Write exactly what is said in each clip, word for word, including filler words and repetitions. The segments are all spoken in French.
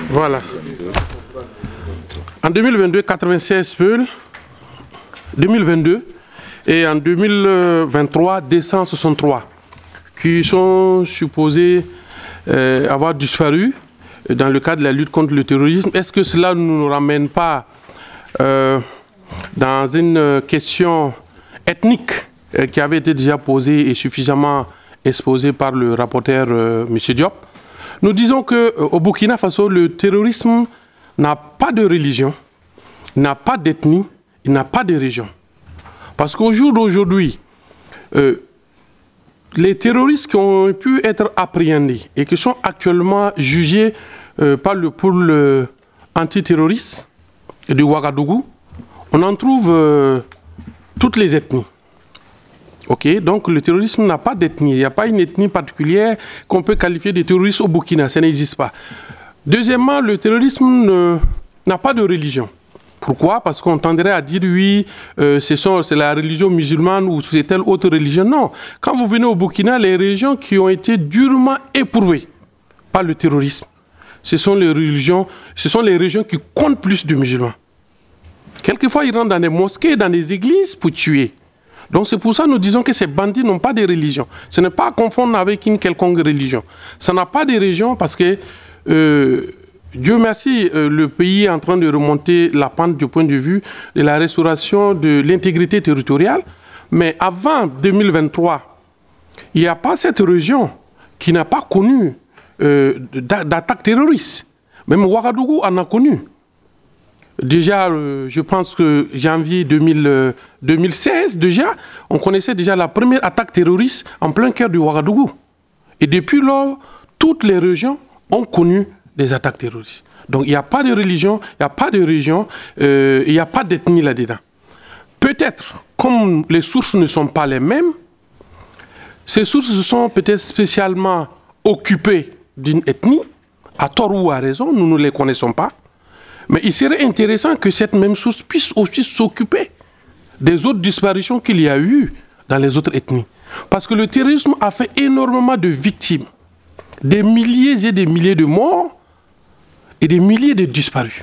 Voilà. En deux mille vingt-deux, quatre-vingt-seize peuls, deux mille vingt-deux, et en deux mille vingt-trois, deux cent soixante-trois, qui sont supposés euh, avoir disparu dans le cadre de la lutte contre le terrorisme. Est-ce que cela ne nous ramène pas euh, dans une question ethnique euh, qui avait été déjà posée et suffisamment exposée par le rapporteur euh, M. Diop? Nous disons qu'au euh, Burkina Faso, le terrorisme n'a pas de religion, n'a pas d'ethnie, il n'a pas de région. Parce qu'au jour d'aujourd'hui, euh, les terroristes qui ont pu être appréhendés et qui sont actuellement jugés euh, par le pôle antiterroriste de Ouagadougou, on en trouve euh, toutes les ethnies. Ok, donc le terrorisme n'a pas d'ethnie. Il n'y a pas une ethnie particulière qu'on peut qualifier de terroriste au Burkina. Ça n'existe pas. Deuxièmement, le terrorisme n'a pas de religion. Pourquoi? Parce qu'on tendrait à dire oui, euh, c'est la religion musulmane ou c'est telle autre religion. Non. Quand vous venez au Burkina, les régions qui ont été durement éprouvées par le terrorisme, ce sont les religions, ce sont les régions qui comptent plus de musulmans. Quelquefois, ils rentrent dans des mosquées, dans des églises pour tuer. Donc c'est pour ça que nous disons que ces bandits n'ont pas de religion. Ce n'est pas à confondre avec une quelconque religion. Ça n'a pas de religion parce que, euh, Dieu merci, euh, le pays est en train de remonter la pente du point de vue de la restauration de l'intégrité territoriale. Mais avant deux mille vingt-trois, il n'y a pas cette région qui n'a pas connu euh, d'attaques terroristes. Même Ouagadougou en a connu. Déjà, euh, je pense que janvier deux mille, euh, deux mille seize, déjà, on connaissait déjà la première attaque terroriste en plein cœur du Ouagadougou. Et depuis lors, toutes les régions ont connu des attaques terroristes. Donc il n'y a pas de religion, il n'y a pas de région, euh, il n'y a pas d'ethnie là-dedans. Peut-être, comme les sources ne sont pas les mêmes, ces sources sont peut-être spécialement occupées d'une ethnie, à tort ou à raison, nous ne les connaissons pas. Mais il serait intéressant que cette même source puisse aussi s'occuper des autres disparitions qu'il y a eu dans les autres ethnies. Parce que le terrorisme a fait énormément de victimes, des milliers et des milliers de morts et des milliers de disparus.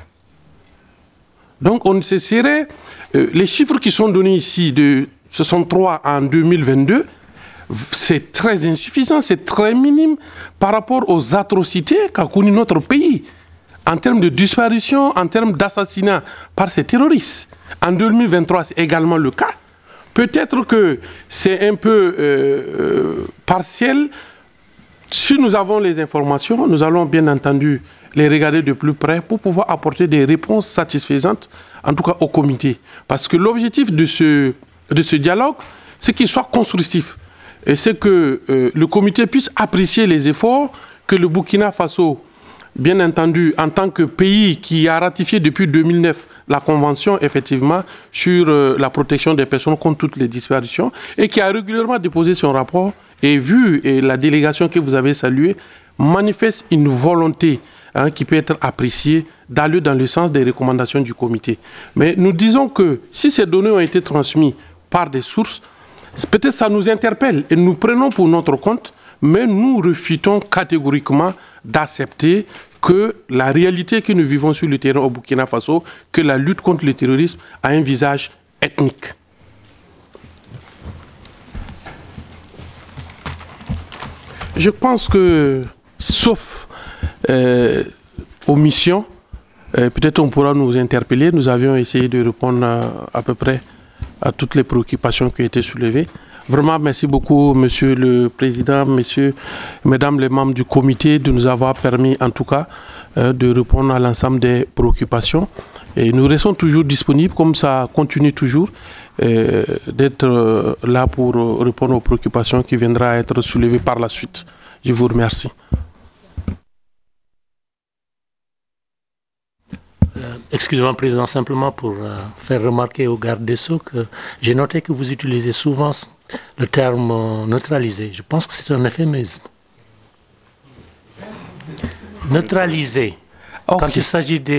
Donc on se serait, euh, les chiffres qui sont donnés ici de soixante-trois en deux mille vingt-deux, c'est très insuffisant, c'est très minime par rapport aux atrocités qu'a connu notre pays. En termes de disparition, en termes d'assassinat par ces terroristes. En deux mille vingt-trois, c'est également le cas. Peut-être que c'est un peu euh, euh, partiel. Si nous avons les informations, nous allons bien entendu les regarder de plus près pour pouvoir apporter des réponses satisfaisantes, en tout cas au comité. Parce que l'objectif de ce, de ce dialogue, c'est qu'il soit constructif. Et c'est que euh, le comité puisse apprécier les efforts que le Burkina Faso, bien entendu, en tant que pays qui a ratifié depuis deux mille neuf la convention, effectivement, sur euh, la protection des personnes contre toutes les disparitions, et qui a régulièrement déposé son rapport, et vu et la délégation que vous avez saluée, manifeste une volonté hein, qui peut être appréciée d'aller dans le sens des recommandations du comité. Mais nous disons que si ces données ont été transmises par des sources, peut-être ça nous interpelle, et nous prenons pour notre compte, mais nous refusons catégoriquement d'accepter que la réalité que nous vivons sur le terrain au Burkina Faso, que la lutte contre le terrorisme a un visage ethnique. Je pense que, sauf euh, omission, euh, peut-être on pourra nous interpeller. Nous avions essayé de répondre à, à peu près à toutes les préoccupations qui ont été soulevées. Vraiment, merci beaucoup, Monsieur le Président, Messieurs, Mesdames les membres du comité, de nous avoir permis, en tout cas, euh, de répondre à l'ensemble des préoccupations. Et nous restons toujours disponibles, comme ça continue toujours, euh, d'être euh, là pour euh, répondre aux préoccupations qui viendront à être soulevées par la suite. Je vous remercie. Euh, Excusez-moi, Président, simplement pour euh, faire remarquer au garde des Sceaux que j'ai noté que vous utilisez souvent le terme euh, neutralisé. Je pense que c'est un euphémisme. Neutraliser. Okay. Quand il s'agit des